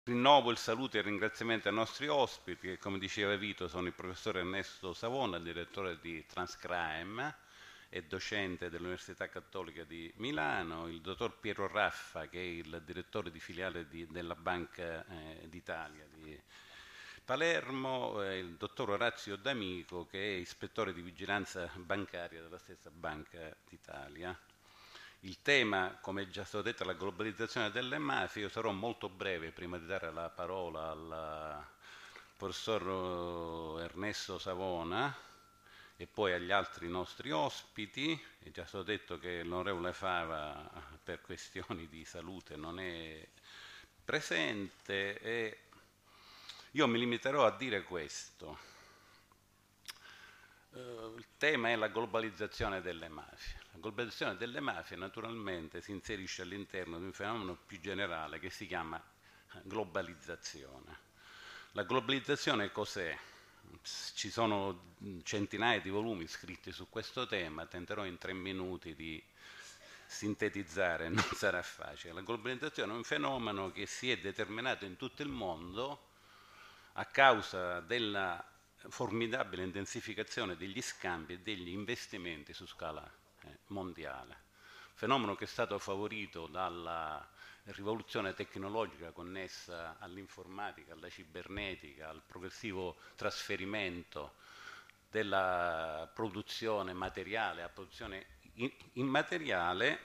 Rinnovo il saluto e il ringraziamento ai nostri ospiti che, come diceva Vito, sono il professor Ernesto Savona, direttore di Transcrime e docente dell'Università Cattolica di Milano, il dottor Piero Raffa, che è il direttore di filiale della Banca d'Italia di Palermo, il dottor Orazio D'Amico, che è ispettore di vigilanza bancaria della stessa Banca d'Italia. Il tema, come è già stato detto, è la globalizzazione delle mafie. Io sarò molto breve prima di dare la parola al professor Ernesto Savona e poi agli altri nostri ospiti. È già stato detto che l'onorevole Fava per questioni di salute non è presente e io mi limiterò a dire questo. Il tema è la globalizzazione delle mafie. La globalizzazione delle mafie naturalmente si inserisce all'interno di un fenomeno più generale che si chiama globalizzazione. La globalizzazione cos'è? Ci sono centinaia di volumi scritti su questo tema, tenterò in 3 minuti di sintetizzare, non sarà facile. La globalizzazione è un fenomeno che si è determinato in tutto il mondo a causa della formidabile intensificazione degli scambi e degli investimenti su scala mondiale. Fenomeno che è stato favorito dalla rivoluzione tecnologica connessa all'informatica, alla cibernetica, al progressivo trasferimento della produzione materiale a produzione immateriale,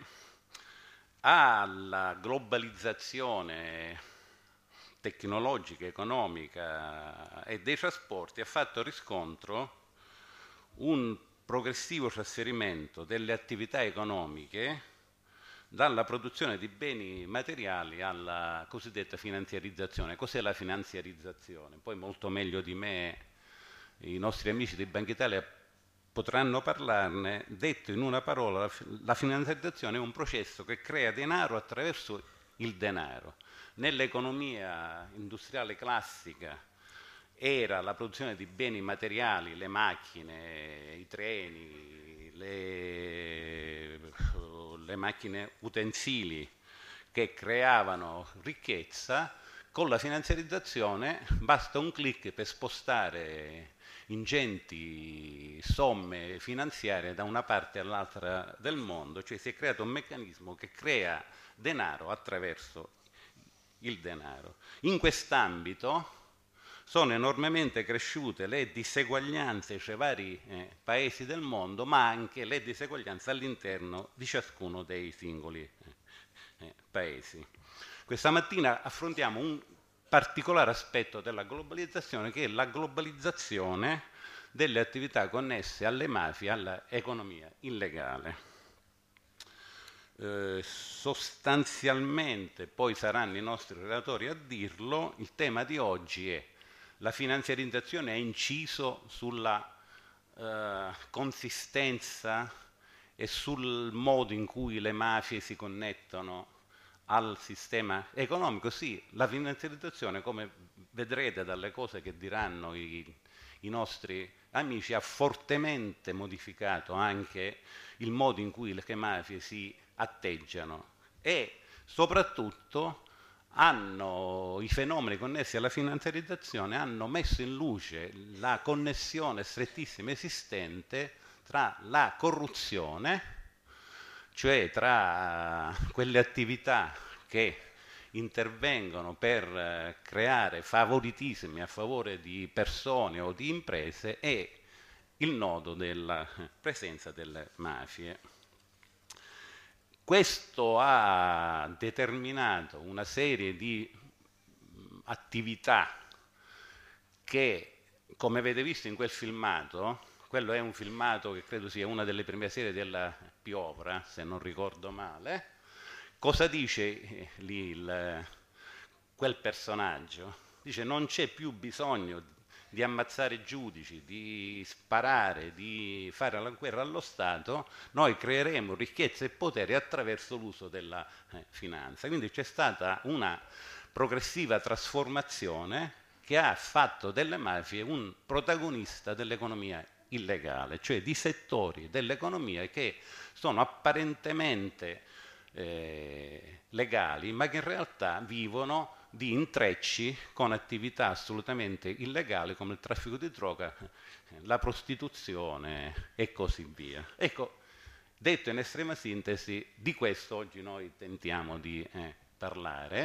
alla globalizzazione tecnologica, economica e dei trasporti, ha fatto riscontro un progressivo trasferimento delle attività economiche dalla produzione di beni materiali alla cosiddetta finanziarizzazione. Cos'è la finanziarizzazione? Poi molto meglio di me i nostri amici di Banca Italia potranno parlarne. Detto in una parola, la finanziarizzazione è un processo che crea denaro attraverso il denaro. Nell'economia industriale classica era la produzione di beni materiali, le macchine, i treni, le macchine utensili che creavano ricchezza. Con la finanziarizzazione basta un clic per spostare ingenti somme finanziarie da una parte all'altra del mondo, cioè si è creato un meccanismo che crea denaro attraverso il denaro. In quest'ambito sono enormemente cresciute le diseguaglianze tra i vari paesi del mondo, ma anche le diseguaglianze all'interno di ciascuno dei singoli paesi. Questa mattina affrontiamo un particolare aspetto della globalizzazione, che è la globalizzazione delle attività connesse alle mafie, all'economia illegale. Sostanzialmente, poi saranno i nostri relatori a dirlo, il tema di oggi è: la finanziarizzazione ha inciso sulla consistenza e sul modo in cui le mafie si connettono al sistema economico. Sì, la finanziarizzazione, come vedrete dalle cose che diranno i nostri amici, ha fortemente modificato anche il modo in cui le mafie si atteggiano e soprattutto i fenomeni connessi alla finanziarizzazione hanno messo in luce la connessione strettissima esistente tra la corruzione, cioè tra quelle attività che intervengono per creare favoritismi a favore di persone o di imprese, e il nodo della presenza delle mafie. Questo ha determinato una serie di attività che, come avete visto in quel filmato, quello è un filmato che credo sia una delle prime serie della Piovra, se non ricordo male. Cosa dice lì quel personaggio? Dice: non c'è più bisogno di ammazzare i giudici, di sparare, di fare la guerra allo Stato, noi creeremo ricchezza e potere attraverso l'uso della finanza. Quindi c'è stata una progressiva trasformazione che ha fatto delle mafie un protagonista dell'economia illegale, cioè di settori dell'economia che sono apparentemente legali, ma che in realtà vivono di intrecci con attività assolutamente illegali come il traffico di droga, la prostituzione e così via. Ecco, detto in estrema sintesi, di questo oggi noi tentiamo di parlare.